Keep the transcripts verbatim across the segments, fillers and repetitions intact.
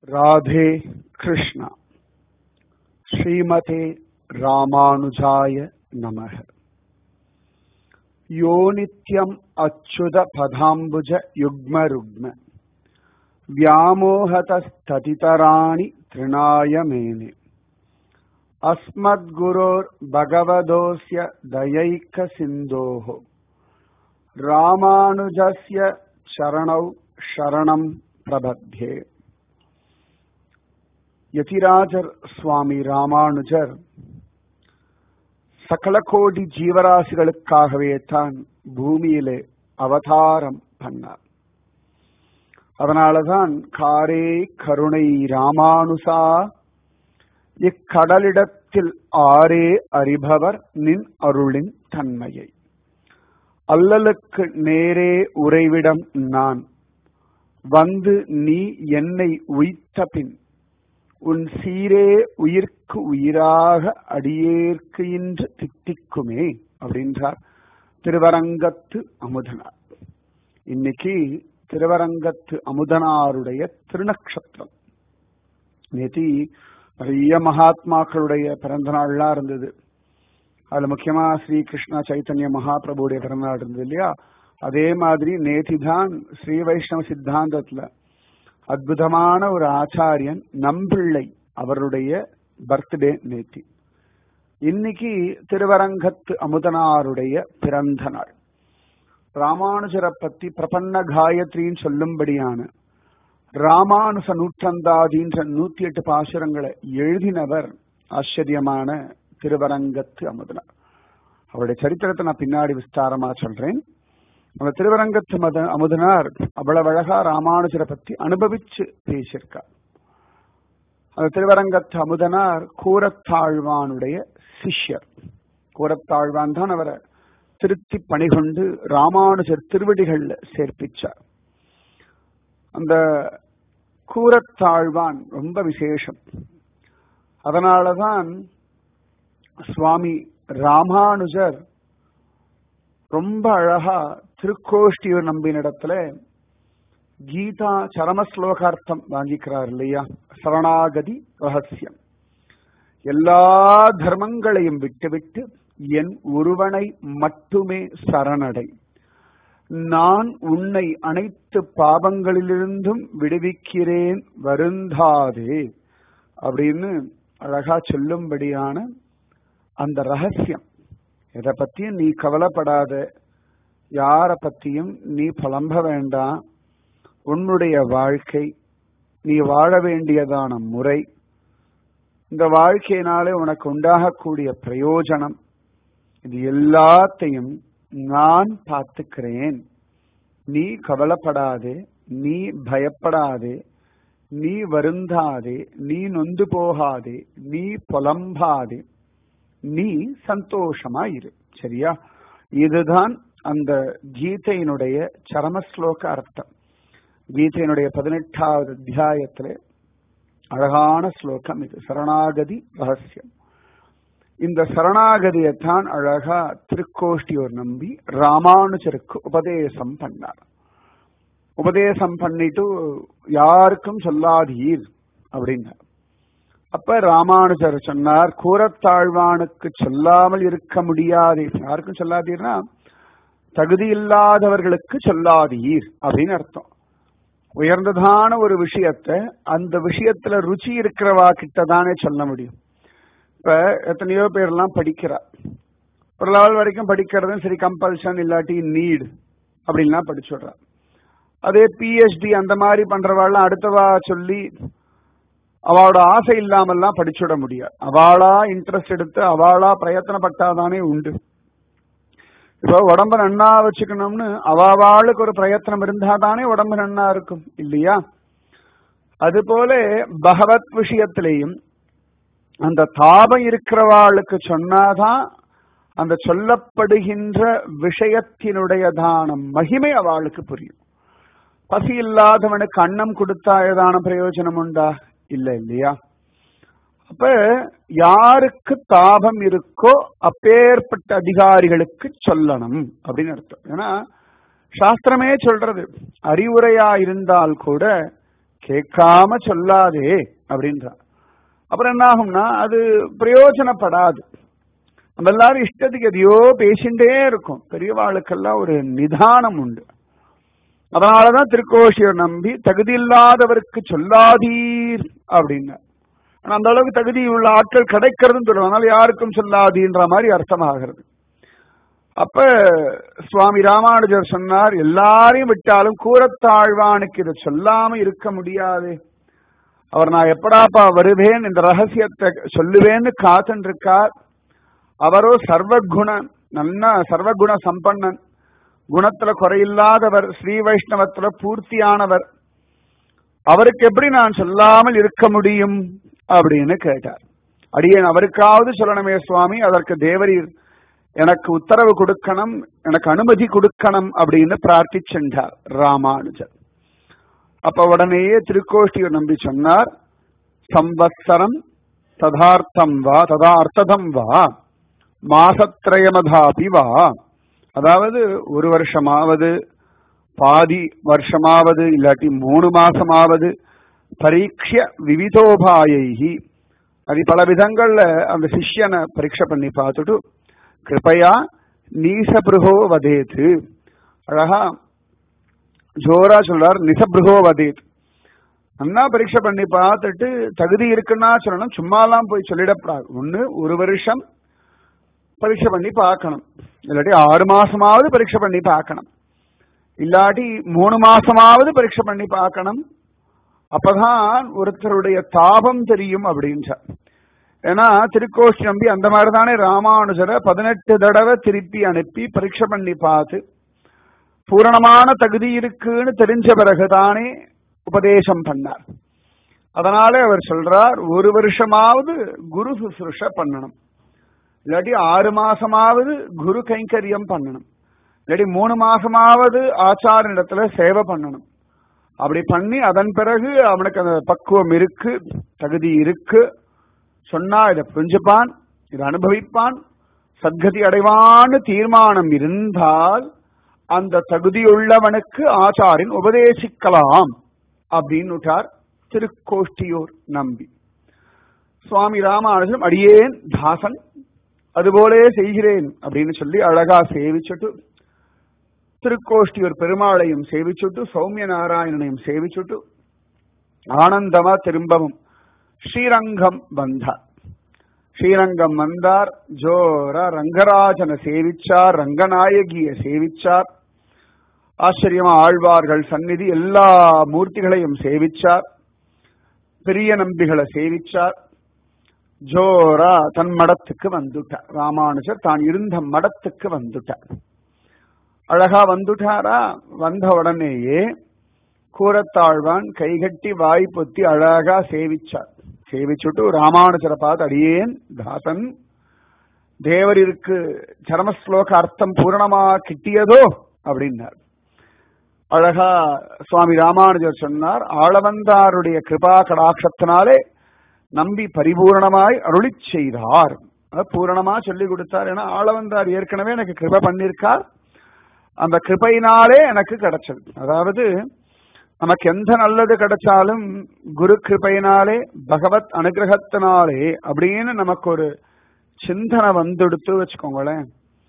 राधे कृष्ण। श्रीमते रामानुजाय नमः। यो नित्यम् अच्युत पदाम्बुज युग्म रुग्म व्यामोहतस्ततितराणि तृणाय मेने अस्मद्गुरोर् भगवतोऽस्य दयैक सिन्धोः रामानुजस्य चरणौ शरणं प्रपद्ये। यतिराजर स्वामी रामानुजर सकल कोटि जीवराशिகளுக்காகவே தான் பூமியிலே அவதாரம் பண்ணார். அதனாலதான் காரே கருணை ராமானுசா இக்கடலிடத்தில் ஆரே அறிபவர் நின் அருளின் தன்மையை. அல்லலுக்கு நேரே உறைவிடம் நான் வந்து நீ என்னை உய்த்த பின் உன் சீரே உயிர்க்கு உயிராக அடியேற்கு இன்று தித்திக்குமே அப்படின்றார் திருவரங்கத்து அமுதனார். இன்னைக்கு திருவரங்கத்து அமுதனாருடைய திருநக்ஷத்திரம். நேத்தி நிறைய மகாத்மாக்களுடைய பிறந்த நாள்லாம் இருந்தது. அதுல முக்கியமா ஸ்ரீ கிருஷ்ண சைத்தன்ய மகாபிரபுடைய பிறந்த நாள் இருந்தது இல்லையா? அதே மாதிரி நேத்திதான் ஸ்ரீ வைஷ்ணவ சித்தாந்தத்துல அற்புதமான ஒரு ஆச்சாரியன் நம்பிள்ளை அவருடைய பர்த்டே நேத்தி. இன்னைக்கு திருவரங்கத்து அமுதனாருடைய பிறந்த நாள். ராமானுஜரை பத்தி பிரபன்ன காயத்ரின்னு சொல்லும்படியான ராமானுச நூற்றந்தாதின்ற நூத்தி எட்டு பாசுரங்களை எழுதினவர் ஆச்சரியமான திருவரங்கத்து அமுதனார். அவருடைய சரித்திரத்தை நான் பின்னாடி விஸ்தாரமா சொல்றேன். அந்த திருவரங்கத்து மத அமுதனார் அவ்வளவு அழகா ராமானுஜரை பத்தி அனுபவிச்சு பேசியிருக்கார். அந்த திருவரங்கத்து அமுதனார் கூரத்தாழ்வானுடைய சிஷ்யர். கூரத்தாழ்வான் தான் அவரை திருத்தி பணிகொண்டு ராமானுஜர் திருவடிகள்ல சேர்ப்பிச்சார். அந்த கூரத்தாழ்வான் ரொம்ப விசேஷம். அதனாலதான் சுவாமி ராமானுஜர் ரொம்ப அழகா திருக்கோஷ்டியூர் நம்பினிடத்துல கீதா சரமஸ்லோகார்த்தம் வாங்கிக்கிறார் இல்லையா? சரணாகதி ரகசியம். எல்லா தர்மங்களையும் விட்டுவிட்டு என் ஒருவனை மட்டுமே சரணடை, நான் உன்னை அனைத்து பாவங்களிலிருந்தும் விடுவிக்கிறேன் வருந்தாதே அப்படின்னு அழகா சொல்லும்படியான அந்த ரகசியம். எதை பத்தியும் நீ கவலைப்படாத, யார பத்தியும் நீ புலம்ப வேண்டாம். உன்னுடைய வாழ்க்கை, நீ வாழ வேண்டியதான முறை, இந்த வாழ்க்கையினாலே உனக்கு உண்டாகக்கூடிய பிரயோஜனம், இது எல்லாத்தையும் நான் பார்த்துக்கிறேன். நீ கவலைப்படாதே, நீ பயப்படாதே, நீ வருந்தாதே, நீ நொந்து போகாதே, நீ புலம்பாதே, நீ சந்தோஷமா இரு. சரியா? இதுதான் அந்த கீதையினுடைய சரமஸ்லோக அர்த்தம். கீதையினுடைய பதினெட்டாவது அத்தியாயத்துல அழகான ஸ்லோகம் இது, சரணாகதி ரகசியம். இந்த சரணாகதியைத்தான் அழகா திருக்கோஷ்டியூர் நம்பி ராமானுஜருக்கு உபதேசம் பண்ணார். உபதேசம் பண்ணிட்டு யாருக்கும் சொல்லாதீர் அப்படின்னார். அப்ப ராமானுஜர் சொன்னார், கூரத்தாழ்வானுக்கு சொல்லாமல் இருக்க முடியாது. யாருக்கும் சொல்லாதீர்னா தகுதி இல்லாதவர்களுக்கு சொல்லாதீர் அப்படின்னு அர்த்தம். உயர்ந்ததான ஒரு விஷயத்த அந்த விஷயத்துல ருச்சி இருக்கிறவா கிட்டதானே சொல்ல முடியும். இப்ப எத்தனையோ பேர்லாம் படிக்கிறா, ஒரு லெவல் வரைக்கும் படிக்கிறதும் சரி, கம்பல்ஷன் இல்லாட்டி நீட் அப்படின்லாம் படிச்சுடுறா. அதே பிஹெச்டி அந்த மாதிரி பண்றவாள்லாம் அடுத்தவா சொல்லி அவளோட ஆசை இல்லாமல்லாம் படிச்சுட முடியாது. அவளா இன்ட்ரெஸ்ட் எடுத்து அவளா பிரயத்தனப்பட்டாதானே உண்டு. இப்போ உடம்ப நன்னா வச்சுக்கணும்னு அவாளுக்கு ஒரு பிரயத்தனம் இருந்தாதானே உடம்பு நன்னா இருக்கும் இல்லையா? அதுபோல பகவத் விஷயத்திலையும் அந்த தாபம் இருக்கிறவாளுக்கு சொன்னாதான் அந்த சொல்லப்படுகின்ற விஷயத்தினுடையதான மகிமை அவளுக்கு புரியும். பசி இல்லாதவனுக்கு அன்னம் கொடுத்தா ஏதான பிரயோஜனம் உண்டா? இல்ல இல்லையா? அப்ப யாருக்கு தாபம் இருக்கோ அப்பேற்பட்ட அதிகாரிகளுக்கு சொல்லணும் அப்படின்னு அர்த்தம். ஏன்னா சாஸ்திரமே சொல்றது, அறிவுரையா இருந்தால் கூட கேட்காம சொல்லாதே அப்படின்றான். அப்புறம் என்ன ஆகும்னா அது பிரயோஜனப்படாது. நம்ம எல்லாரும் இஷ்டத்துக்கு எதையோ பேசிண்டே இருக்கும். பெரியவாளுக்கெல்லாம் ஒரு நிதானம் உண்டு. அதனாலதான் திருக்கோஷியர் நம்பி தகுதி இல்லாதவருக்கு சொல்லாதீர் அப்படின்னா. ஆனா அந்த அளவுக்கு தகுதி உள்ள ஆட்கள் கிடைக்கிறதுன்னு சொல்லுவாங்க. அதனால யாருக்கும் சொல்லாதீன்ற மாதிரி அர்த்தமாகிறது. அப்ப சுவாமி ராமானுஜர் சொன்னார், எல்லாரையும் விட்டாலும் கூரத்தாழ்வானுக்கு இதை சொல்லாம இருக்க முடியாது. அவர் நான் எப்படாப்பா வருவேன் இந்த ரகசியத்தை சொல்லுவேன்னு காத்துன்னு இருக்கார். அவரோ சர்வகுண நல்ல சர்வகுண சம்பன்னன், குணத்துல குறையில்லாதவர், ஸ்ரீ வைஷ்ணவத்துல பூர்த்தியானவர். அவருக்கு எப்படி நான் சொல்லாமல் இருக்க முடியும் அப்படின்னு கேட்டார். அடியேன் அவருக்காவது சொல்லணுமே சுவாமி, அதற்கு தேவரீர் எனக்கு உத்தரவு கொடுக்கணும், எனக்கு அனுமதி கொடுக்கணும் அப்படின்னு பிரார்த்திச்சென்றார் ராமானுஜர். அப்ப உடனேயே திருக்கோஷ்டியர் நம்பி சொன்னார், சம்வத்சரம் ததார்த்தம் வா ததா அர்த்ததம் வா மாசத்ரயமதாபி வா. அதாவது ஒரு வருஷமாவது பாதி வருஷமாவது இல்லாட்டி மூணு மாசமாவது பரீட்ச விவிதோபாயி, அது பல விதங்கள்ல அந்த சிஷ்யனை பரீட்சை பண்ணி பார்த்துட்டு கிருப்பையா நீசபிருகோ வதேத்து, அழகா ஜோரா சொல்றார், நிசபிருகோ வதேத். நல்லா பரீட்சை பண்ணி பார்த்துட்டு தகுதி இருக்குன்னா சொல்லணும், சும்மாலாம் போய் சொல்லிடப்படாது. ஒண்ணு ஒரு வருஷம் பரீட்சை பண்ணி பார்க்கணும், இல்லாட்டி ஆறு மாசமாவது பரீட்சை பண்ணி பார்க்கணும், இல்லாட்டி மூணு மாசமாவது பரீட்சை பண்ணி பார்க்கணும். அப்பதான் ஒருத்தருடைய தாபம் தெரியும் அப்படின்றார். ஏன்னா திருக்கோஷ்டி நம்பி அந்த மாதிரி தானே ராமானுஜரை பதினெட்டு தடவை திருப்பி அனுப்பி பரீட்சை பண்ணி பார்த்து பூரணமான தகுதி இருக்குன்னு தெரிஞ்ச பிறகுதானே உபதேசம் பண்ணார். அதனாலே அவர் சொல்றார், ஒரு வருஷமாவது குரு சுசுருஷ பண்ணணும், இல்லாட்டி ஆறு மாசமாவது குரு கைங்கரியம் பண்ணணும், இல்லாட்டி மூணு மாசமாவது ஆச்சார இடத்துல சேவை பண்ணணும். அப்படி பண்ணி அதன் பிறகு அவனுக்கு அந்த பக்குவம் இருக்கு, தகுதி இருக்கு சொன்னா இதை புரிஞ்சுப்பான், இதை அனுபவிப்பான், சத்கதி அடைவான்னு தீர்மானம் இருந்தால் அந்த தகுதியுள்ளவனுக்கு ஆச்சாரின் உபதேசிக்கலாம் அப்படின்னுட்டார் திருக்கோஷ்டியூர் நம்பி. சுவாமி ராமானுஜன் அடியேன் தாசன் அதுபோலே செய்கிறேன் அப்படின்னு சொல்லி அழகா சேவிச்சுட்டு திருக்கோஷ்டியூர் பெருமாளையும் சேவிச்சுட்டு சௌமிய நாராயணனையும் சேவிச்சுட்டு ஆனந்தமா திரும்பவும் ஸ்ரீரங்கம் வந்தார். ஸ்ரீரங்கம் வந்தார், ஜோர ரங்கராஜனை சேவிச்சார், ரங்கநாயகிய சேவிச்சார், ஆச்சரியமா ஆழ்வார்கள் சந்நிதி எல்லா மூர்த்திகளையும் சேவிச்சார், பெரிய நம்பிகளை சேவிச்சார். ஜோரா தன் மடத்துக்கு வந்துட்டார். ராமானுஜர் தான் இருந்த மடத்துக்கு வந்துட்டார். அழகா வந்துட்டாரா. வந்த உடனேயே கூரத்தாழ்வான் கைகட்டி வாய் பொத்தி அழகா சேவிச்சார். சேவிச்சுட்டு ராமானுஜரை பார்த்து, அடியேன் தாசன், தேவரிற்கு சரமஸ்லோக அர்த்தம் பூரணமா கிட்டியதோ அப்படின்னார். அழகா சுவாமி ராமானுஜர் சொன்னார், ஆளவந்தாருடைய கிருபா கடாட்சத்தினாலே நம்பி பரிபூர்ணமாய் அருளி செய்தார். பூரணமா சொல்லி கொடுத்தார். ஏன்னா ஆளவந்தார் ஏற்கனவே எனக்கு கிருபை பண்ணிருக்கார், அந்த கிருபையினாலே எனக்கு கிடைச்சது. அதாவது நமக்கு எந்த நல்லது கிடைச்சாலும் குரு கிருபையினாலே பகவத் அனுகிரகத்தினாலே அப்படின்னு நமக்கு ஒரு சிந்தனை வந்துடுத்து வச்சுக்கோங்களேன்,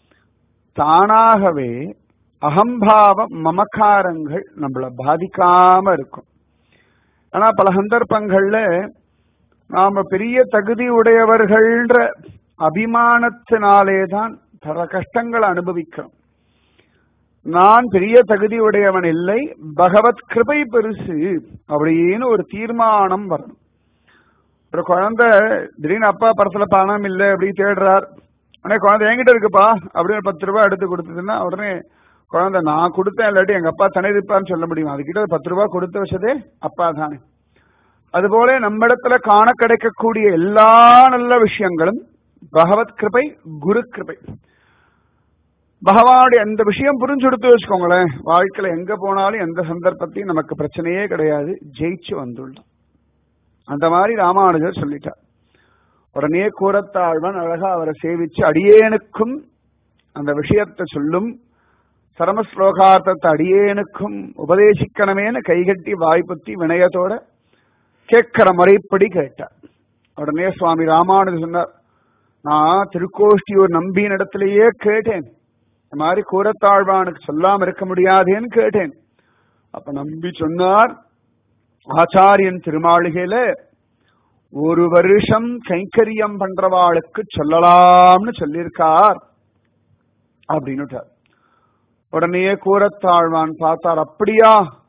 தானாகவே அகம்பாவ மமக்காரங்கள் நம்மள பாதிக்காம இருக்கும். ஆனா பல சந்தர்ப்பங்கள்ல நாம பெரிய தகுதி உடையவர்கள்ன்ற அபிமானத்தினாலேதான் பல கஷ்டங்களை அனுபவிக்கிறோம். நான் பெரிய தகுதி உடையவன் இல்லை, பகவத் கிருபை பெருசு அப்படின்னு ஒரு தீர்மானம் வரணும். ஒரு குழந்தை திடீர்னு அப்பா படத்துல பணம் இல்லை அப்படி தேடுறார், உடனே குழந்தை என்கிட்ட இருக்குப்பா அப்படின்னு பத்து ரூபாய் எடுத்து கொடுத்ததுன்னா உடனே குழந்தை நான் கொடுத்தேன் இல்லாட்டி எங்க அப்பா தனி இருப்பான்னு சொல்ல முடியும். அதுக்கிட்ட பத்து ரூபாய் கொடுத்து வச்சதே அப்பா தானே. அதுபோல நம்மிடத்துல காண கிடைக்கக்கூடிய எல்லா நல்ல விஷயங்களும் பகவத் கிருபை, குரு கிருபை. பகவானுடைய அந்த விஷயம் புரிஞ்சு கொடுத்து வச்சுக்கோங்களேன், வாழ்க்கையில எங்க போனாலும் எந்த சந்தர்ப்பத்தையும் நமக்கு பிரச்சனையே கிடையாது, ஜெயிச்சு வந்துள்ளோம். அந்த மாதிரி ராமானுஜர் சொல்லிட்டார். உடனே கூரத்தாழ்வன் அழகா அவரை சேவிச்சு, அடியேனுக்கும் அந்த விஷயத்தை சொல்லும், சரமஸ்லோகார்த்தத்தை அடியேனுக்கும் உபதேசிக்கணுமேனு கைகட்டி வாய்ப்புத்தி வினயத்தோட கேட்கிற முறைப்படி கேட்டார். உடனே சுவாமி ராமானுஜர் சொன்னார், நான் திருக்கோஷ்டியூர் நம்பியின் இடத்திலேயே கேட்டேன், இந்த மாதிரி கூரத்தாழ்வானுக்கு சொல்லாம இருக்க முடியாதேன்னு கேட்டேன். அப்ப நம்பி சொன்னார், ஆச்சாரியன் திருமாளிகையில ஒரு வருஷம் கைங்கரியம் பண்றவாளுக்கு சொல்லலாம்னு சொல்லியிருக்கார் அப்படின்னு. உடனே கூரத்தாழ்வான் பார்த்தார், அப்படியா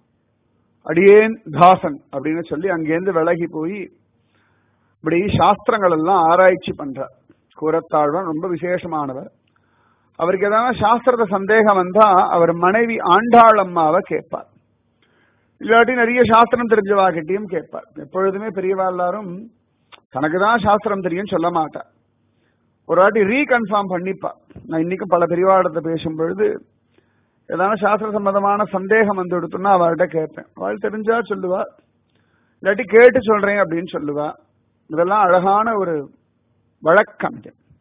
அடியேன் தாசன் அப்படின்னு சொல்லி அங்கேருந்து விலகி போய் இப்படி சாஸ்திரங்கள் எல்லாம் ஆராய்ச்சி பண்றார். கூரத்தாழ்வான் ரொம்ப விசேஷமானவர். அவருக்கு ஏதாவது சாஸ்திரத்தை சந்தேகம் வந்தா அவர் மனைவி ஆண்டாள் அம்மாவை கேட்பார், இல்லாட்டி நிறைய சாஸ்திரம் தெரிஞ்சவா கிட்டையும் கேட்பார். எப்பொழுதுமே பெரியவா எல்லாரும் தனக்குதான் சாஸ்திரம் தெரியும் சொல்ல மாட்டார், ஒரு வாட்டி ரீகன்ஃபார்ம் பண்ணிப்பா. நான் இன்னைக்கும் பல பெரியவாடத்தை பேசும் பொழுது ஏதாவது சாஸ்திர சம்பந்தமான சந்தேகம் வந்து எடுத்தோம்னா அவர்கிட்ட கேட்பேன். அவள் தெரிஞ்சா சொல்லுவா, இல்லாட்டி கேட்டு சொல்றேன் அப்படின்னு சொல்லுவா. இதெல்லாம் அழகான ஒரு வழக்கம்.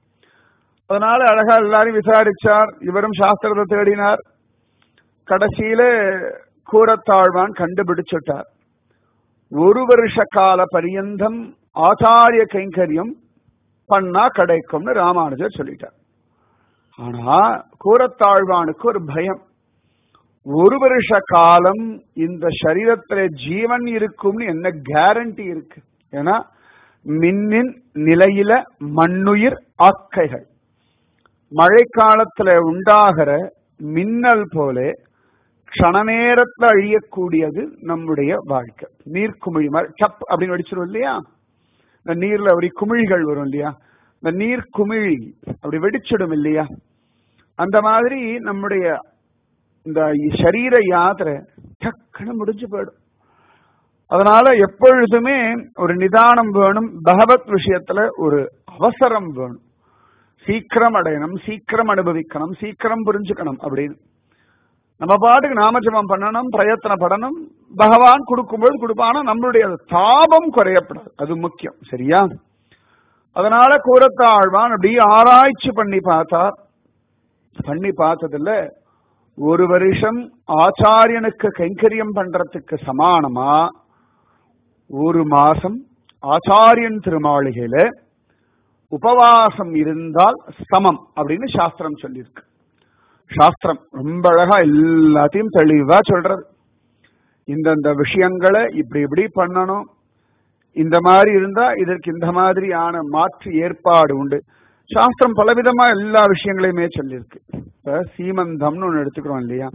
அதனால அழகா எல்லாரும் விசாரிச்சார். இவரும் சாஸ்திரத்தை தேடினார். கடைசியில கூரத்தாழ்வான் கண்டுபிடிச்சுட்டார், ஒரு வருஷ கால பரியந்தம் ஆச்சாரிய கைங்கரியம் பண்ணா கிடைக்கும்னு ராமானுஜர் சொல்லிட்டார். ஆனா கூரத்தாழ்வானுக்கு ஒரு பயம், ஒரு வருஷ காலம் இந்த சரீரத்துல ஜீவன் இருக்கும்னு என்ன கேரண்டி இருக்கு? ஏன்னா மின்னின் நிலையில மண்ணுயிர் ஆக்கைகள், மழை காலத்துல உண்டாகிற மின்னல் போல க்ஷண நேரத்துல அழியக்கூடியது நம்முடைய வாழ்க்கை. நீர்க்குமிழி மாதிரி சப் அப்படின்னு வெடிச்சிடும் இல்லையா, இந்த நீர்ல அப்படி குமிழிகள் வரும் இல்லையா, இந்த நீர் குமிழி அப்படி வெடிச்சிடும் இல்லையா, அந்த மாதிரி நம்முடைய இந்த சரீர யாத்திரை டக்குன்னு முடிஞ்சு போயிடும். அதனால எப்பொழுதுமே ஒரு நிதானம் வேணும், பகவத் விஷயத்துல ஒரு அவசரம் வேணும். சீக்கிரம் அடையணும், சீக்கிரம் அனுபவிக்கணும், சீக்கிரம் புரிஞ்சுக்கணும் அப்படின்னு நம்ம பாட்டுக்கு நாமஜபம் பண்ணணும், பிரயத்தனப்படணும். பகவான் கொடுக்கும்போது கொடுப்பானா நம்மளுடைய தாபம் குறையப்படாது, அது முக்கியம். சரியா? அதனால கூரத்தாழ்வான் அப்படி ஆராய்ச்சி பண்ணி பார்த்தார். பண்ணி பார்த்ததுல ஒரு வருஷம் ஆச்சாரியனுக்கு கைங்கரியம் பண்றதுக்கு சமானமா ஒரு மாசம் ஆச்சாரியன் திருமாளிகையில உபவாசம் இருந்தால் சமம் அப்படின்னு சாஸ்திரம் சொல்லியிருக்கு. சாஸ்திரம் ரொம்ப அழகா எல்லாத்தையும் தெளிவா சொல்றது. இந்தந்த விஷயங்களை இப்படி இப்படி பண்ணணும், இந்த மாதிரி இருந்தா இதற்கு இந்த மாதிரியான மாற்று ஏற்பாடு உண்டு. சாஸ்திரம் பலவிதமா எல்லா விஷயங்களையுமே சொல்லியிருக்கு. இப்ப சீமந்தம்னு ஒண்ணு எடுத்துக்கிறோம் இல்லையா,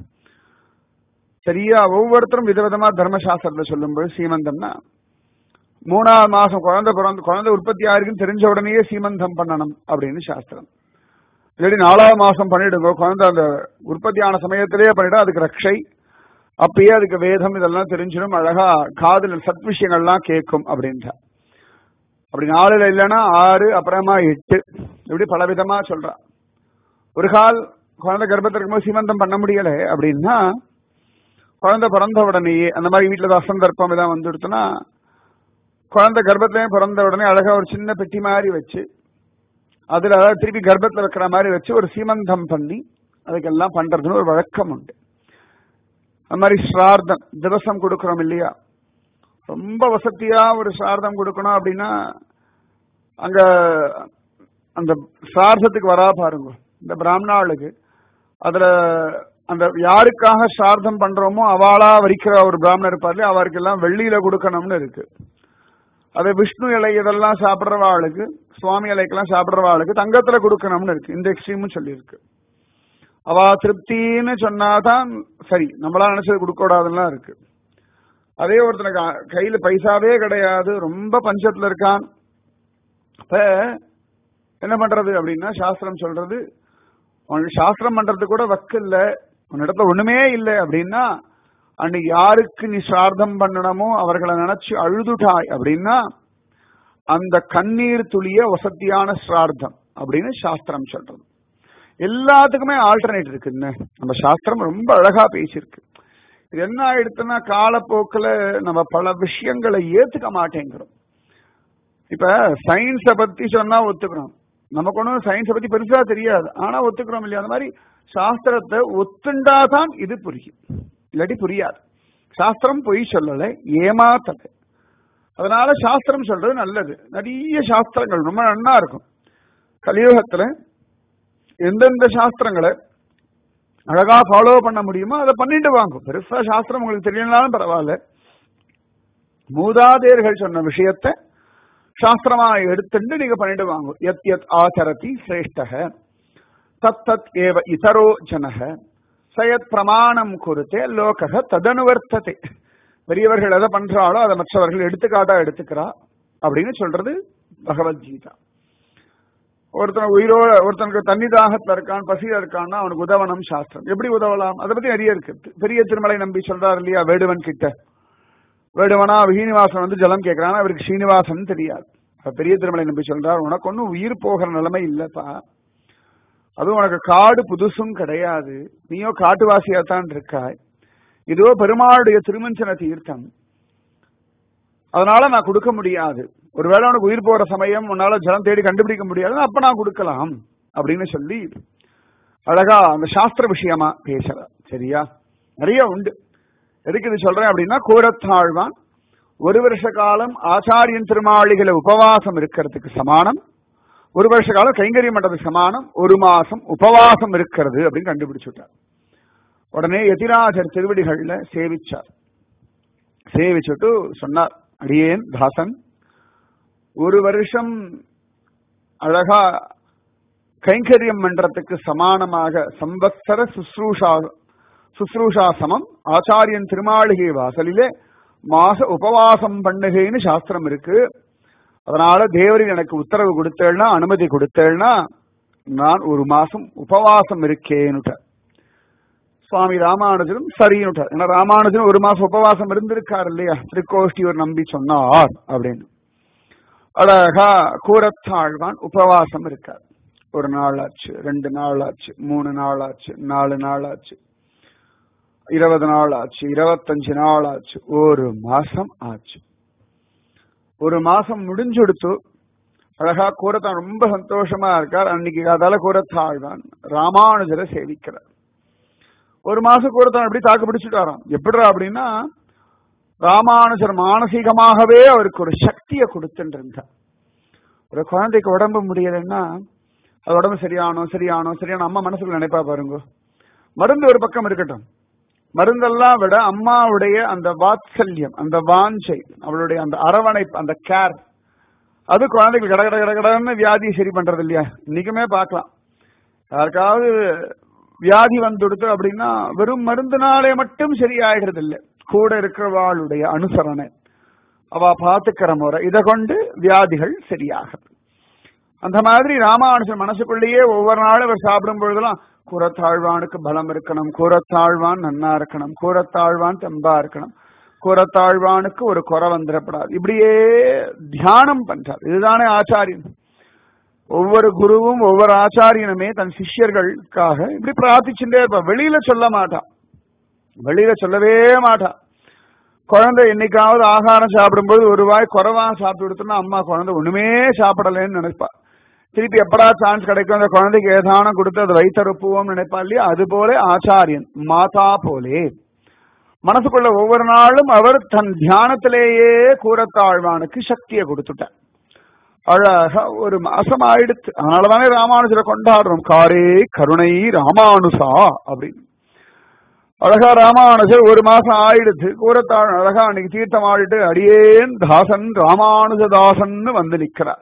சரியா? ஒவ்வொருத்தரும் விதவிதமா தர்மசாஸ்திரத்தை சொல்லும்போது சீமந்தம்னா மூணாவது மாசம் குழந்தை பிறந்து குழந்தை உற்பத்தி ஆயிருக்குன்னு தெரிஞ்ச உடனேயே சீமந்தம் பண்ணணும் அப்படின்னு சாஸ்திரம். இல்லாட்டி நாலாவது மாசம் பண்ணிடுங்க, குழந்தை அந்த உற்பத்தியான சமயத்திலேயே பண்ணிட்டா அதுக்கு ரக்ஷை, அப்பயே அதுக்கு வேதம் இதெல்லாம் தெரிஞ்சிடும், அழகா காதல் சத் விஷயங்கள்லாம் கேட்கும் அப்படின்றா. அப்படி நாலுல இல்லைன்னா ஆறு, அப்புறமா எட்டு, இப்படி பலவிதமா சொல்றா. ஒரு கால் குழந்தை கர்ப்பத்தில் இருக்கும்போது சீமந்தம் பண்ண முடியல அப்படின்னா குழந்தை பிறந்த உடனேயே அந்த மாதிரி வீட்டுல அசந்தர்ப்பம் இதான் வந்துடுத்துன்னா குழந்தை கர்ப்பத்திலேயே பிறந்த உடனே அழகா ஒரு சின்ன பெட்டி மாதிரி வச்சு அதுல திருப்பி கர்ப்பத்தில் வைக்கிற மாதிரி வச்சு ஒரு சீமந்தம் பண்ணி அதுக்கெல்லாம் பண்றதுன்னு ஒரு வழக்கம் உண்டு. அது மாதிரி ஸ்ரார்த்தம் திவசம் கொடுக்கறோம் இல்லையா, ரொம்ப வசதியா ஒரு ஸ்ரார்த்தம் கொடுக்கணும் அப்படின்னா அங்க அந்த ஸ்ரார்த்தத்துக்கு வரா பாருங்க இந்த பிராமணாளுக்கு, அதுல அந்த யாருக்காக ஸ்ரார்த்தம் பண்றோமோ அவளா வரிக்கிற ஒரு பிராமணர் இருப்பாரு, அவருக்கெல்லாம் வெள்ளியில கொடுக்கணும்னு இருக்கு. அதை விஷ்ணு இலை இதெல்லாம் சாப்பிட்றவாளுக்கு, சுவாமி இலைக்கெல்லாம் சாப்பிட்றவாளுக்கு தங்கத்துல கொடுக்கணும்னு இருக்கு. இந்த எக்ஸ்ட்ரீமும் சொல்லி இருக்கு. அவ திருப்தின்னு சொன்னாதான் சரி, நம்மளா நினைச்சது கொடுக்க கூடாதுலாம் இருக்கு. அதே ஒருத்தனுக்கு கையில பைசாவே கிடையாது, ரொம்ப பஞ்சத்துல இருக்கான், அப்ப என்ன பண்றது அப்படின்னா சாஸ்திரம் சொல்றது, உனக்கு சாஸ்திரம் பண்றதுக்கு கூட வக்கு இல்லை, உன்னிடத்துல ஒண்ணுமே இல்லை அப்படின்னா அன்னைக்கு யாருக்கு நீ சார்த்தம் பண்ணணுமோ அவர்களை நினைச்சு அழுதுட்டாய் அப்படின்னா அந்த கண்ணீர் துளிய வசதியான சிரார்த்தம் அப்படின்னு சாஸ்திரம் சொல்றது. எல்லாத்துக்குமே ஆல்டர்னேட் இருக்குன்னு நம்ம சாஸ்திரம் ரொம்ப அழகா பேசியிருக்கு. இது என்ன ஆயிடுச்சுன்னா காலப்போக்கில் நம்ம பல விஷயங்களை ஏத்துக்க மாட்டேங்கிறோம். இப்ப சயின்ஸை பத்தி சொன்னா ஒத்துக்கிறோம், நமக்கு ஒன்றும் சயின்ஸை பத்தி பெருசா தெரியாது, ஆனா ஒத்துக்கிறோம் இல்லையா. அந்த மாதிரி சாஸ்திரத்தை ஒத்துண்டாதான் இது புரியும், இல்லாட்டி புரியாது. சாஸ்திரம் பொய் சொல்லல, ஏமாத்தல. அதனால சாஸ்திரம் சொல்றது நல்லது. நிறைய சாஸ்திரங்கள் ரொம்ப நன்னா இருக்கும். கலியுகத்துல எந்தெந்த சாஸ்திரங்களை அழகா ஃபாலோ பண்ண முடியுமோ அதை பண்ணிட்டு வாங்கும். பெருசா சாஸ்திரம் உங்களுக்கு தெரியலனாலும் பரவாயில்ல, மூதாதையர்கள் சொன்ன விஷயத்தை சாஸ்திரமா எடுத்துட்டு நீங்க பண்ணிட்டு வாங்க. எத் எத் ஆச்சரதி சிரேஷ்டக தத் தத் ஏவ இதரோ ஜனக சயத் பிரமாணம் கொடுத்தே லோக ததனுவர்த்தத்தை. பெரியவர்கள் எதை பண்றாளோ அதை மற்றவர்கள் எடுத்துக்காட்டா எடுத்துக்கிறா அப்படின்னு சொல்றது பகவத்கீதா. ஒருத்தன் உயிரோட ஒருத்தனுக்கு தண்ணி தாகத்துல இருக்கான், பசியா இருக்கான்னா அவனுக்கு உதவணும் சாஸ்திரம். எப்படி உதவலாம் அதை பத்தி நிறைய இருக்கு. பெரிய திருமலை நம்பி சொல்றாரு இல்லையா வேடுவன் கிட்ட, வேடுவனா ஸ்ரீனிவாசன் வந்து ஜலம் கேட்கிறான், அவருக்கு ஸ்ரீனிவாசன் தெரியாது. பெரிய திருமலை நம்பி சொல்றார், உனக்கு ஒன்னும் உயிர் போகிற நிலைமை இல்லப்பா, அதுவும் உனக்கு காடு புதுசும் கிடையாது, நீயோ காட்டுவாசியாத்தான் இருக்காய், இதோ பெருமாளுடைய திருமஞ்சன தீர்த்தம், அதனால நான் கொடுக்க முடியாது. ஒருவேளை உனக்கு உயிர் போற சமயம் உன்னால ஜலம் தேடி கண்டுபிடிக்க முடியாது, அப்ப நான் கொடுக்கலாம் அப்படின்னு சொல்லி அழகா அந்த சாஸ்திர விஷயமா பேசல. சரியா? நிறைய உண்டு. எதுக்கு இது சொல்றேன் அப்படின்னா, கூரத்தாழ்வான் ஒரு வருஷ காலம் ஆச்சாரியன் திருமாளிகளை உபவாசம் இருக்கிறதுக்கு சமானம், ஒரு வருஷ காலம் கைங்கரியம் பண்றதுக்கு சமானம், ஒரு மாசம் உபவாசம் இருக்கிறது அப்படின்னு கண்டுபிடிச்சுட்டார். உடனே எதிராஜர் திருவடிகள்ல சேவிச்சார். சேவிச்சுட்டு சொன்னார், அடியேன் தாசன் ஒரு வருஷம் அழகா கைங்கரியம் பண்றதுக்கு சமானமாக சம்பத்சர சுஸ்ரூஷா சுஸ்ரூஷாசமம் ஆச்சாரியன் திருமாளிகை வாசலிலே மாச உபவாசம் பண்ணுகைன்னு சாஸ்திரம் இருக்கு. அதனால தேவரில் எனக்கு உத்தரவு கொடுத்தேன்னா, அனுமதி கொடுத்தேன்னா நான் ஒரு மாசம் உபவாசம் இருக்கேன்னு சுவாமி ராமானுஜரும் சரின்னு. ஏன்னா ராமானுஜரும் ஒரு மாசம் உபவாசம் இருந்திருக்காரு இல்லையா, திருக்கோஷ்டியூர் நம்பி சொன்னார் அப்படின்னு. அழகா கூரத்தாழ்வான் உபவாசம் இருக்கார். ஒரு நாள் ஆச்சு, ரெண்டு நாள் ஆச்சு, மூணு நாள் ஆச்சு, நாலு நாள் ஆச்சு, இருபது நாள் ஆச்சு, இருபத்தஞ்சு நாள் ஆச்சு, ஒரு மாசம் ஆச்சு. ஒரு மாசம் முடிஞ்செடுத்து அழகா கூரத்தான் ரொம்ப சந்தோஷமா இருக்கார். அன்னைக்கு அதால கூரத்தாழ்வான் ராமானுஜரை சேவிக்கிறார். ஒரு மாசம் கூரத்தான் எப்படி தாக்கு பிடிச்சுட்டாராம். எப்படிரா அப்படின்னா, ராமானுஜர் மானசீகமாகவே அவருக்கு ஒரு சக்தியை கொடுத்துட்டு இருந்தார். ஒரு குழந்தைக்கு உடம்பு முடியலைன்னா அது உடம்பு சரியானோ சரியானோ சரியான அம்மா மனசுக்குள்ள நினைப்பா பாருங்க. மருந்து ஒரு பக்கம் இருக்கட்டும், மருந்தெல்லாம் விட அம்மாவுடைய அந்த வாத்சல்யம், அந்த வாஞ்சை, அவளுடைய அந்த அரவணைப்பு, அந்த கேர், அது குழந்தைக்கு கட கட கட கடன்னு வியாதியை சரி பண்றது இல்லையா. இன்னைக்குமே பார்க்கலாம், யாருக்காவது வியாதி வந்துடுத்து அப்படின்னா வெறும் மருந்துனாலே மட்டும் சரியாகிறது இல்லை, கூட இருக்கிறவாளுடைய அனுசரணை, அவ பாத்துக்கிற முறை, இதை கொண்டு வியாதிகள் சரியாகும். அந்த மாதிரி ராமானுஜன் மனசுக்குள்ளேயே ஒவ்வொரு நாளும் அவர் சாப்பிடும் பொழுதெல்லாம் கூரத்தாழ்வானுக்கு பலம் இருக்கணும், கூரத்தாழ்வான் நன்னா இருக்கணும், கூரத்தாழ்வான் தெம்பா இருக்கணும், கூரத்தாழ்வானுக்கு ஒரு குறை வந்துடப்படாது, இப்படியே தியானம் பண்றார். இதுதானே ஆச்சாரியன். ஒவ்வொரு குருவும் ஒவ்வொரு ஆச்சாரியனுமே தன் சிஷ்யர்களுக்காக இப்படி பிரார்த்திச்சுட்டே இருப்பான். வெளியில சொல்ல மாட்டான், வெளியில சொல்லவே மாட்டான். குழந்தை என்னைக்காவது ஆகாரம் சாப்பிடும்போது ஒரு வாய் குறைவா சாப்பிட்டு கொடுத்தோம்னா அம்மா குழந்தை ஒண்ணுமே சாப்பிடலன்னு நினைப்பா. திருப்பி எப்படா சான்ஸ் கிடைக்கும் அந்த குழந்தைக்கு ஏதானம் கொடுத்து அதை வைத்தறுப்புவோம் நினைப்பா இல்லையா. அது போல ஆச்சாரியன் மாதா போலே மனசுக்குள்ள ஒவ்வொரு நாளும் அவர் தன் தியானத்திலேயே கூரத்தாழ்வானுக்கு சக்தியை கொடுத்துட்டார். அழகா ஒரு மாசம் ஆயிடுத்து. அதனாலதானே ராமானுஜரை கொண்டாடுறோம், காரே கருணை ராமானுசா அப்படின்னு. அழகா ராமானுஜர் ஒரு மாசம் ஆயிடுச்சு. கூரத்தாழ் அழகா அன்னைக்கு தீர்த்தம் ஆடிட்டு அடியேன் தாசன் ராமானுஜதாசன் வந்து நிக்கிறார்.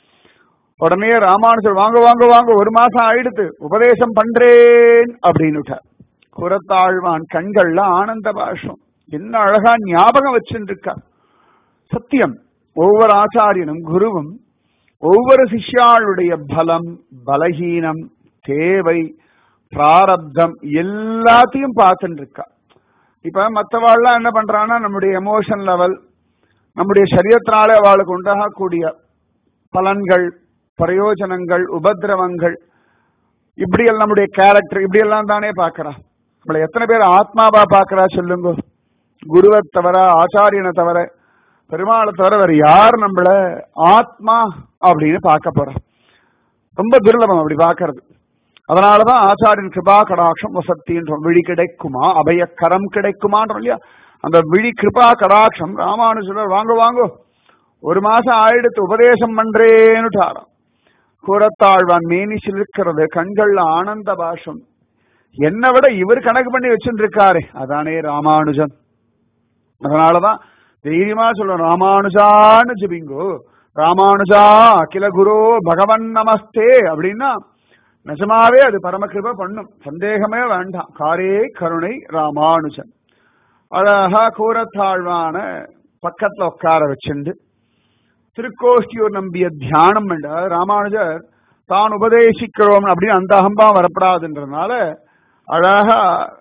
உடனே ராமானுஜர் வாங்க வாங்க வாங்க, ஒரு மாசம் ஆயிடுத்து, உபதேசம் பண்றேன் அப்படின்னு. கூரத்தாழ்வான் கண்கள்ல ஆனந்த பாஷம். என்ன அழகா ஞாபகம் வச்சுருக்கா. சத்தியம், ஒவ்வொரு ஆச்சாரியனும் குருவும் ஒவ்வொரு சிஷ்யாளுடைய பலம், பலகீனம், தேவை, பிராரப்தம் எல்லாத்தையும் பார்த்துட்டு இருக்கா. இப்ப மற்றவாள்லாம் என்ன பண்றான்னா, நம்முடைய எமோஷன் லெவல், நம்முடைய சரீரத்தினாலே அவளுக்கு உண்டாகக்கூடிய பலன்கள், பிரயோஜனங்கள், உபதிரவங்கள், இப்படியெல்லாம் நம்முடைய கேரக்டர் இப்படியெல்லாம் தானே பார்க்கறா. நம்மளை எத்தனை பேர் ஆத்மாவா பார்க்கறா சொல்லுங்க? குருவை தவிர, ஆச்சாரியனை தவிர, பெருமாளை தவிர வேற யார் நம்மள ஆத்மா அப்படின்னு பார்க்க போறா? ரொம்ப துர்லபம் அப்படி பார்க்கறது. அதனாலதான் ஆச்சாரியன் கிருபா கடாட்சம் வசத்தின்றோம். விழி கிடைக்குமா, அபயக்கரம் கிடைக்குமான்றோம் இல்லையா? அந்த விழி கிருபா கடாட்சம் ராமானுஜர் வாங்க வாங்க ஒரு மாசம் ஆயிடுத்து உபதேசம் பண்றேன்னுட்டாராம். கூரத்தாழ்வான் மேனி சிலிர்க்கிறது, கண்கள்ல ஆனந்த பாஷம். என்னை விட இவர் கணக்கு பண்ணி வச்சுட்டு இருக்காரு, அதானே ராமானுஜன். அதனாலதான் தைரியமா சொல்லுவோம், ராமானுஜான்னு ஜபிங்கோ, ராமானுஜா அகில குரு பகவன் நமஸ்தே அப்படின்னா நிஜமாவே அது பரமகிருப பண்ணும், சந்தேகமே வேண்டாம். காரே கருணை ராமானுஜன். அழகா கூரத்தாழ்வான பக்கத்துல உட்கார வச்சுண்டு திருக்கோஷ்டியூர் நம்பிய தியானம் பண்ண ராமானுஜர் தான் உபதேசிக்கிறோம் அப்படின்னு அந்த அகம்பா வரப்படாதுன்றதுனால அழகா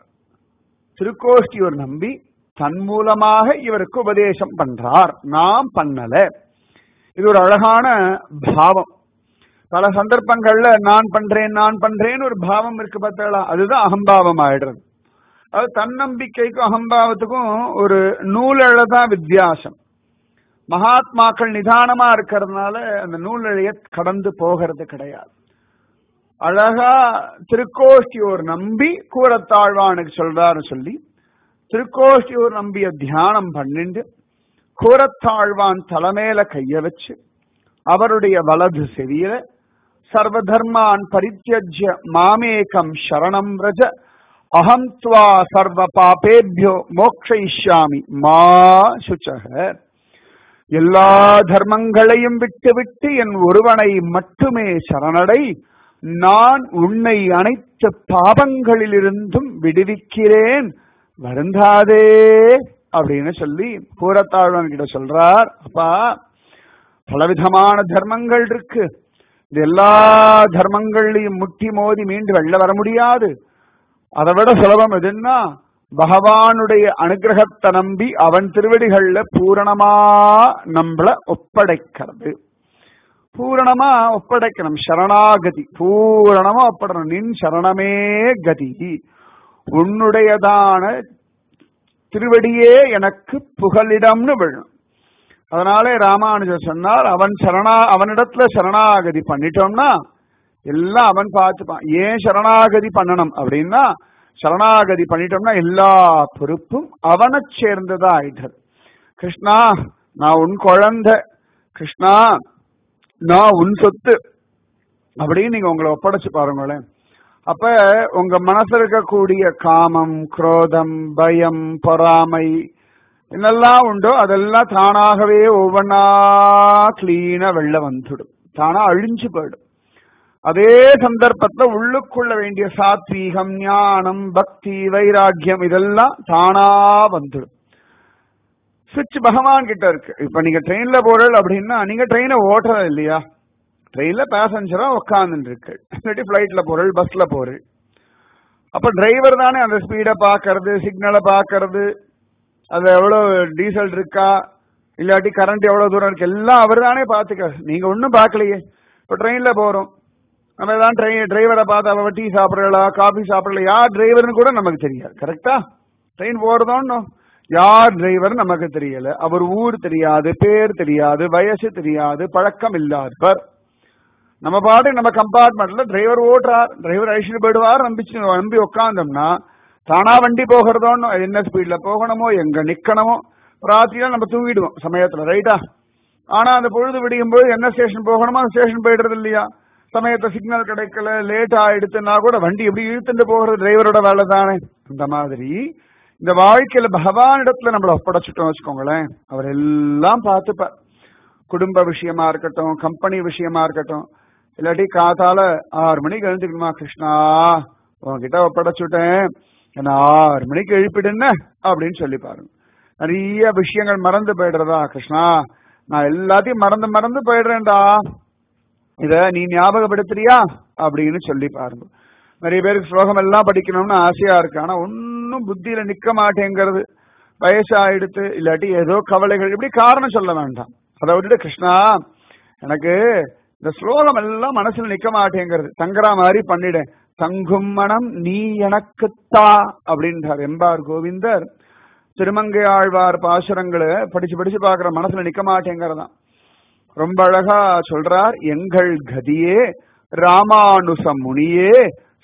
திருக்கோஷ்டியூர் நம்பி தன் மூலமாக இவருக்கு உபதேசம் பண்றார், நாம் பண்ணல. இது ஒரு அழகான பாவம். பல சந்தர்ப்பங்கள்ல நான் பண்றேன் நான் பண்றேன்னு ஒரு பாவம் இருக்கு பார்த்தா, அதுதான் அகம்பாவம் ஆயிடுறது. அது தன்னம்பிக்கைக்கும் அகம்பாவத்துக்கும் ஒரு நூலழதான் வித்தியாசம். மகாத்மாக்கள் நிதானமா இருக்கிறதுனால அந்த நூலழைய கடந்து போகிறது கிடையாது. அழகா திருக்கோஷ்டியூர் நம்பி கூரத்தாழ்வானுக்கு சொல்றாரு சொல்லி திருக்கோஷ்டியூர் நம்பிய தியானம் பண்ணிண்டு கூரத்தாழ்வான் தலைமையில கைய வச்சு அவருடைய வலது செவியில சர்வதர்மான் பரித்யஜ்ய மாமேகம் சரணம் ரஜ அகம் த்வா சர்வ பாபேபியோ மோக்ஷயிஷ்யாமி மா சுச்சக. எல்லா தர்மங்களையும் விட்டுவிட்டு என் ஒருவனை மட்டுமே சரணடை, நான் உன்னை அனைத்து பாபங்களிலிருந்தும் விடுவிக்கிறேன், வருந்தாதே அப்படின்னு சொல்லி கூரத்தாழ்வான் கிட்ட சொல்றார். அப்பா, பலவிதமான தர்மங்கள் இருக்கு, இது எல்லா தர்மங்களையும் முட்டி மோதி மீண்டு வெளில வர முடியாது. அதை விட சுலபம் எதுன்னா பகவானுடைய அனுகிரகத்தை நம்பி அவன் திருவடிகள்ல பூரணமா நம்மள ஒப்படைக்கிறது. பூரணமா ஒப்படைக்கணும், சரணாகதி பூரணமா ஒப்படணும். நின் சரணமே கதி, உன்னுடையதான திருவடியே எனக்கு புகலிடம்னு விழும். அதனாலே ராமானுஜர் சொன்னார், அவன் சரணா அவனிடத்துல சரணாகதி பண்ணிட்டோம்னா எல்லாம் அவன் பார்த்துப்பான். ஏன் சரணாகதி பண்ணணும் அப்படின்னா, சரணாகதி பண்ணிட்டோம்னா எல்லா பொறுப்பும் அவனை சேர்ந்ததா ஆயிட்டது. கிருஷ்ணா நான் உன் குழந்தை, கிருஷ்ணா நான் உன் சொத்து அப்படின்னு நீங்க உங்களை ஒப்படைச்சு பாருங்களேன். அப்ப உங்க மனசுல இருக்கக்கூடிய காமம், குரோதம், பயம், பொறாமை என்னெல்லாம் உண்டோ அதெல்லாம் தானாகவே ஒவ்வொன்னா கிளீனா வெளில வந்துடும், தானா அழிஞ்சு போயிடும். அதே சந்தர்ப்பத்துல உள்ளுக்குள்ள வேண்டிய சாத்வீகம், ஞானம், பக்தி, வைராக்கியம் இதெல்லாம் தானா வந்துடும். சுவிட்ச் பகவான் கிட்ட இருக்கு. இப்ப நீங்க ட்ரெயின்ல போறீங்க அப்படின்னா நீங்க ட்ரெயினை ஓட்டுறது இல்லையா, ட்ரெயின்ல பேசஞ்சரா உட்கார்ந்து இருக்கு, இல்லாட்டி பிளைட்ல போறீங்க, பஸ்ல போறீங்க. அப்ப டிரைவர் தானே அந்த ஸ்பீடை பாக்கிறது, சிக்னலை பாக்கிறது, அது எவ்வளவு டீசல் இருக்கா இல்லாட்டி கரண்ட் எவ்வளவு தூரம் இருக்கு எல்லாம் அவர் தானே பாத்துக்க. நீங்க ஒன்னும் பாக்கலையே. இப்ப ட்ரெயின்ல போறோம், நம்ம தான் ட்ரெயின் டிரைவரை பார்த்து அவ டீ சாப்பிடலா காபி சாப்பிடல, யார் டிரைவர்னு கூட நமக்கு தெரியாது. கரெக்டா? ட்ரெயின் போறதோன்னு யார் டிரைவர் நமக்கு தெரியல, அவர் ஊர் தெரியாது, பேர் தெரியாது, வயசு தெரியாது, பழக்கம் இல்லாதவர். நம்ம பாட்டு நம்ம கம்பார்ட்மெண்ட்ல டிரைவர் ஓட்டுறார், டிரைவர் அழிச்சுட்டு போயிடுவார், நம்பிச்சு நம்பி உட்காந்தோம்னா தானா வண்டி போகிறதோன்னு என்ன ஸ்பீட்ல போகணுமோ எங்க நிக்கணுமோ. ராத்திரியா நம்ம தூங்கிடுவோம் சமயத்துல, ரைட்டா? ஆனா அந்த பொழுது விடியும் போது என்ன ஸ்டேஷன் போகணுமோ அந்த ஸ்டேஷன் போயிடுறது இல்லையா? சமயத்தை சிக்னல் கிடைக்கல, லேட் ஆயிடுச்சுன்னா கூட வண்டி எப்படி இழுத்துட்டு போகிறது டிரைவரோட வேலை தானே. அந்த மாதிரி இந்த வாழ்க்கையில பகவான் இடத்துல நம்மளை ஒப்படைச்சிட்டோம் வச்சுக்கோங்களேன், அவர் எல்லாம் பார்த்துப்பார். குடும்ப விஷயமா இருக்கட்டும், கம்பெனி விஷயமா இருக்கட்டும், இல்லாட்டி காத்தால ஆறு மணிக்கு எழுந்துக்கணுமா, கிருஷ்ணா உன்கிட்ட ஒப்படைச்சுட்டேன், என்ன ஆறு மணிக்கு எழுப்பிடுன்னு அப்படின்னு சொல்லி பாருங்க. நிறைய விஷயங்கள் மறந்து போயிடுறதா, கிருஷ்ணா நான் எல்லாத்தையும் மறந்து மறந்து போயிடுறேன்டா, இத நீ ஞாபகப்படுத்துறியா அப்படின்னு சொல்லி பாருங்க. நிறைய பேருக்கு ஸ்லோகம் எல்லாம் படிக்கணும்னு ஆசையா இருக்கு, ஆனா ஒன்னும் புத்தியில நிக்க மாட்டேங்கிறது. வயசாயிடுத்து இல்லாட்டி ஏதோ கவலைகள், இப்படி காரணம் சொல்ல வேண்டாம். அதை விட்டுட்டு கிருஷ்ணா எனக்கு இந்த ஸ்லோகம் எல்லாம் மனசுல நிக்க மாட்டேங்கிறது, தங்குறா மாதிரி பண்ணிடேன், தங்கும் மனம் நீ எனக்குத்தா அப்படின்றார் எம்பார் கோவிந்தர். திருமங்கை ஆழ்வார் பாசுரங்களை படிச்சு படிச்சு பாக்குற, மனசுல நிக்க மாட்டேங்கிறதான். ரொம்ப அழகா சொல்றார், எங்கள் கதியே ராமானுச முனியே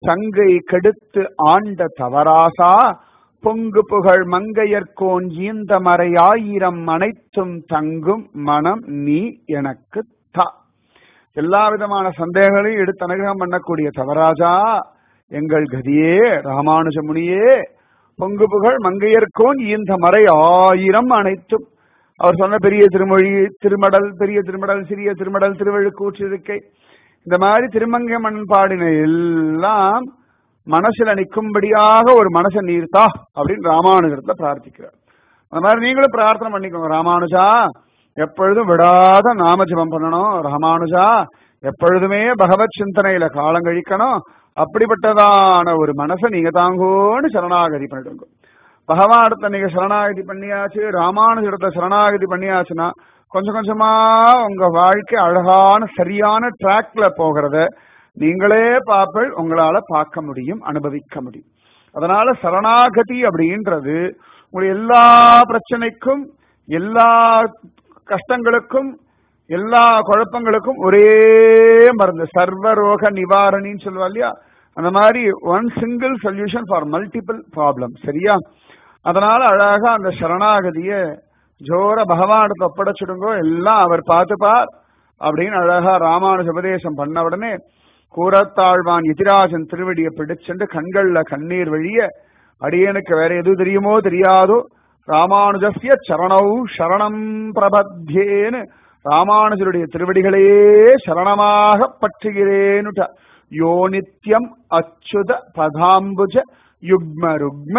சங்கை கெடுத்து ஆண்ட தவராசா பொங்கு புகழ் மங்கையர்கோன் ஈந்த மறை ஆயிரம் அனைத்தும் தங்கும் மனம் நீ எனக்கு தா. எல்லா விதமான சந்தேகங்களையும் எடுத்து அனுகிரகம் பண்ணக்கூடிய தவராஜா, எங்கள் கதியே ராமானுஜ முனியே, பொங்கு புகழ் மங்கையர்கோன் ஈந்த மறை ஆயிரம் அனைத்தும். அவர் சொன்ன பெரிய திருமொழி, திருமடல், பெரிய திருமடல், சிறிய திருமடல், திருவள்ளுக்கூற்றிருக்கை, இந்த மாதிரி திருமங்கை மன்னன் பாடின எல்லாம் மனசுல நிற்கும்படியாக ஒரு மனசை நீர்த்தா அப்படின்னு ராமானுஜத்துல பிரார்த்திக்கிறார். அந்த மாதிரி நீங்களும் பிரார்த்தனை பண்ணிக்கோங்க. ராமானுஜா எப்பொழுதும் விடாத நாம ஜபம் பண்ணணும். ராமானுஜா எப்பொழுதுமே பகவத் சிந்தனையில காலம் கழிக்கணும். அப்படிப்பட்டதான ஒரு மனசை நீங்க தாங்கோன்னு சரணாகதி பண்ணிடுங்க. பகவானிடத்தை நீங்க சரணாகதி பண்ணியாச்சு, ராமானுஜத்தை சரணாகதி பண்ணியாச்சுன்னா கொஞ்சம் கொஞ்சமா உங்க வாழ்க்கை அழகான சரியான டிராக்ல போகிறத நீங்களே பார்ப்பல், உங்களால பார்க்க முடியும், அனுபவிக்க முடியும். அதனால சரணாகதி அப்படின்றது உங்களுடைய எல்லா பிரச்சனைக்கும், எல்லா கஷ்டங்களுக்கும், எல்லா குழப்பங்களுக்கும் ஒரே மருந்து, சர்வரோக நிவாரணின்னு சொல்லுவா இல்லையா, அந்த மாதிரி one single solution for multiple problem. சரியா? அதனால அழகா அந்த சரணாகதிய ஜோர பகவானுக்கு ஒப்படைச்சிடுங்கோ, எல்லாம் அவர் பார்த்துப்பார் அப்படின்னு அழகா ராமானுஜ உபதேசம் பண்ண உடனே கூரத்தாழ்வான் எதிராஜன் திருவடியை பிடிச்சுண்டு கண்கள்ல கண்ணீர் வழிய, அடியனுக்கு வேற எது தெரியுமோ தெரியாதோ ராமானுஜஸ்ய சரணௌ சரணம் பிரபத்யேன்னு ராமானுஜருடைய திருவடிகளையே சரணமாக பற்றுகிறேனுட்ட. யோ நித்யம் அச்சுத பதாம்புஜ யுக்ம ருக்ம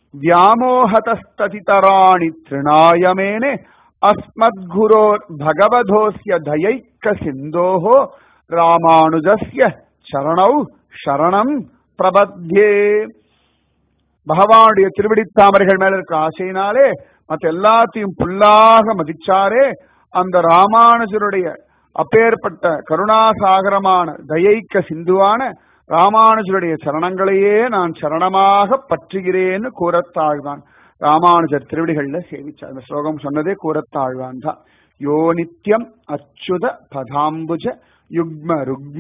வியாமோஹதஸ்ததிதராணி த்ரிணாயமேனே அஸ்மத்குரோர் பகவதோஸ்ய தயைக்க சிந்தோஹோ ராமானுஜஸ்ய சரணௌ சரணம் பிரபத்யே. பகவானுடைய திருவடி தாமரைகள் மேல இருக்க ஆசையினாலே மற்ற எல்லாத்தையும் புல்லாக மதிச்சாரே அந்த ராமானுஜருடைய அப்பேற்பட்ட கருணாசாகரமான தயைக்க சிந்துவான ராமானுஜருடைய சரணங்களையே நான் சரணமாக பற்றுகிறேன்னு கூறத்தாழ்வான் ராமானுஜர் திருவடிகள்ல சேவிச்சார். அந்த ஸ்லோகம் சொன்னதே கூறத்தாழ்வான் தான். யோ நித்யம் அச்சுத பதாம்புஜ யுக்ம ருக்ம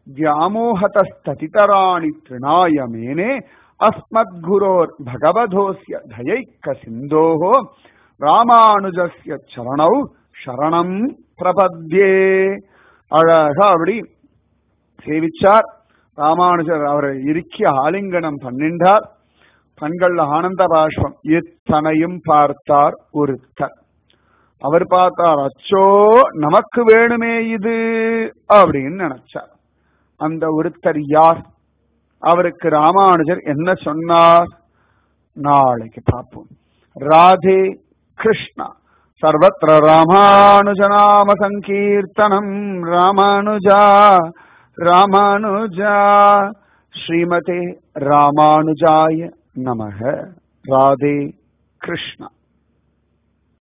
வியாமோஹதஸ்ததிதராணி த்ரிணாயமேனே அஸ்மத்குரோர் பகவதோஸ்ய தயைக்க சிந்தோஹோ ராமானுஜஸ்ய சரணௌ சரணம் பிரபத்யே. அழகா அப்படி சேவிச்சார். ராமானுஜர் அவரை இறுக்கி ஆலிங்கனம் பண்ணின்றார். கண்கள்ல ஆனந்த பாஷ்பம். எத்தனையும் பார்த்தார் ஒருத்தர். அவர் பார்த்தார், அச்சோ நமக்கு வேணுமே இது அப்படின்னு நினைச்சார். அந்த ஒருத்தர் யார்? அவருக்கு ராமானுஜர் என்ன சொன்னார்? நாளைக்கு பார்ப்போம். ராதே கிருஷ்ணா. சர்வத்ர ராமானுஜநாம சங்கீர்த்தனம். ராமானுஜா ராமானுஜா. ஸ்ரீமதே ராமானுஜாய நமக. ராதே கிருஷ்ணா.